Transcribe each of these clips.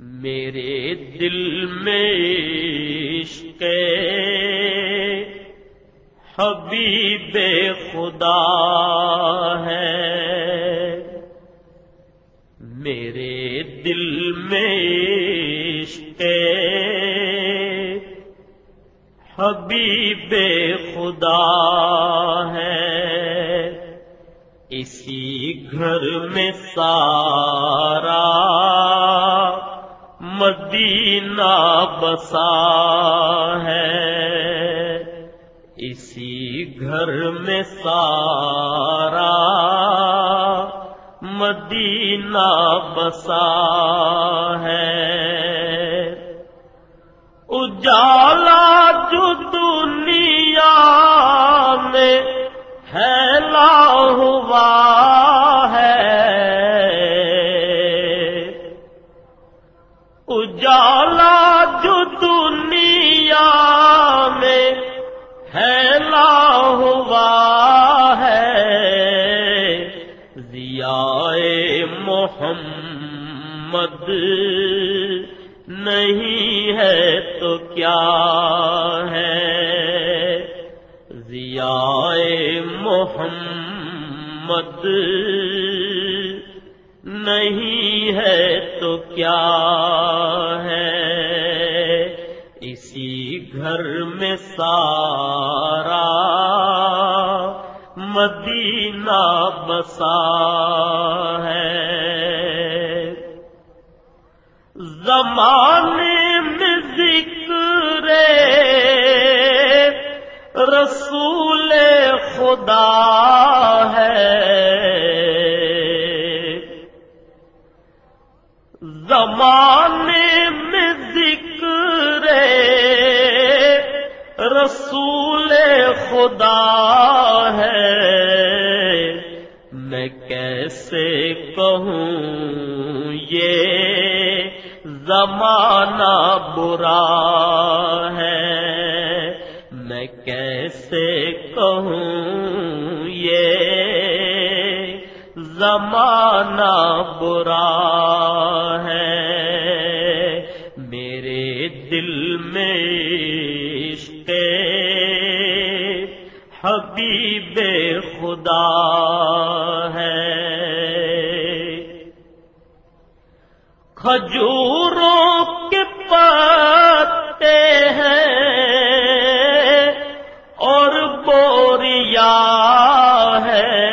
میرے دل میں عشق حبیب خدا ہے، میرے دل میں عشق حبیب خدا ہے، اسی گھر میں سارا مدینہ بسا ہے، اسی گھر میں سارا مدینہ بسا ہے، اجالا جو دنیا میں پھیلا ہوا ہے، اجالا جو دنیا میں پھیلا ہوا ہے، ضیاء محمد نہیں ہے تو کیا ہے، ضیاء محمد نہیں ہے تو کیا ہے، اسی گھر میں سارا مدینہ بسا ہے، زمانے میں ذکر رسول خدا ہے، زمانے میں ذکر رسول خدا ہے، میں کیسے کہوں یہ زمانہ برا ہے، میں کیسے کہوں یہ زمانہ برا ہے، میرے دل میں عشق حبیب خدا ہے، کھجوروں کے پتے ہیں اور بوریا ہے،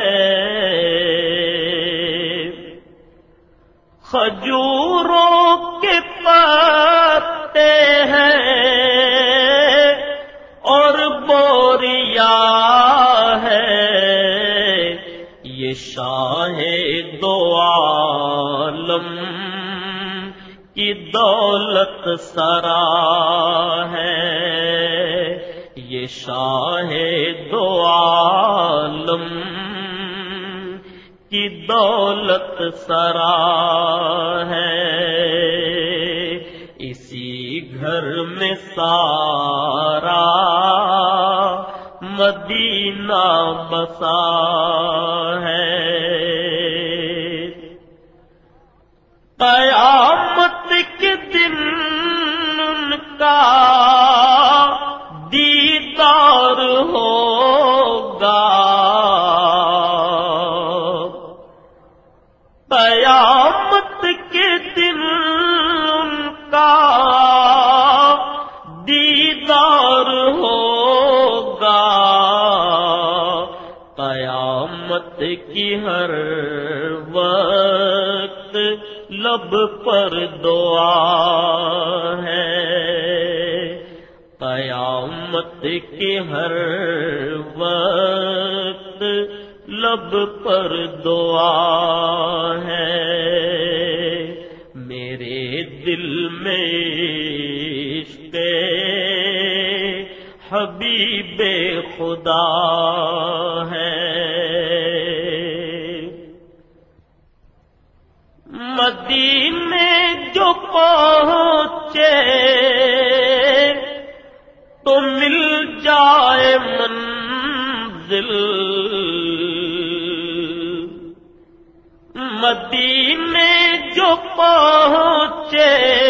کھجوروں کے پتے ہیں اور بوریا ہے، یہ شاہ دو عالم کی دولت سرا ہے، یہ شاہ دو عالم کی دولت سرا ہے، اسی گھر میں سارا مدینہ بسا ہے، قیامت کے دن ان کا دیدار ہوگا، قیامت کے دن ان کا دیدار ہوگا، قیامت کی ہر وقت لب پر دعا ہے، قیامت کی ہر وقت لب پر دعا ہے، میرے دل میں عشق حبیب خدا ہے، مدینے جو پہنچے تو مل جائے منزل، مدینے جو پہنچے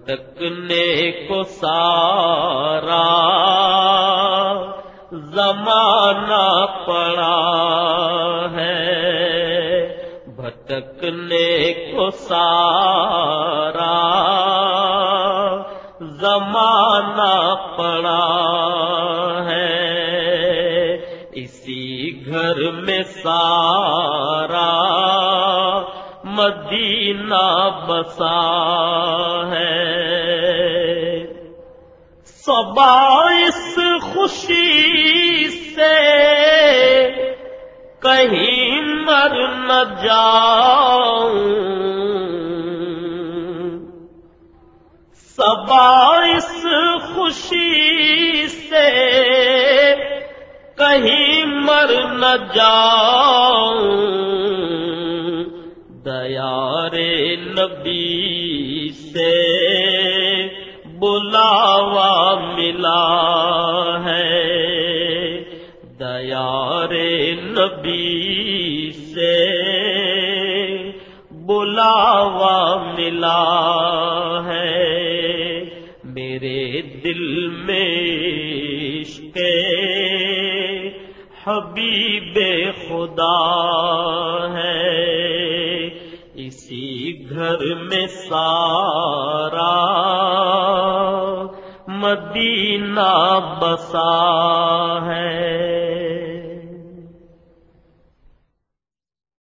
بھٹکنے کو سارا زمانہ پڑا ہے، بھٹکنے کو سارا زمانہ پڑا ہے، اسی گھر میں سارا مدینہ بسا ہے۔ صبا اس خوشی سے کہیں مر نہ جاؤں، صبا اس خوشی سے کہیں مر نہ جاؤں، دیار نبی سے بلاوا ملا ہے، دیار نبی سے بلاوا ملا ہے، میرے دل میں عشق حبیب خدا ہے، اسی گھر میں سارا مدینہ بسا ہے۔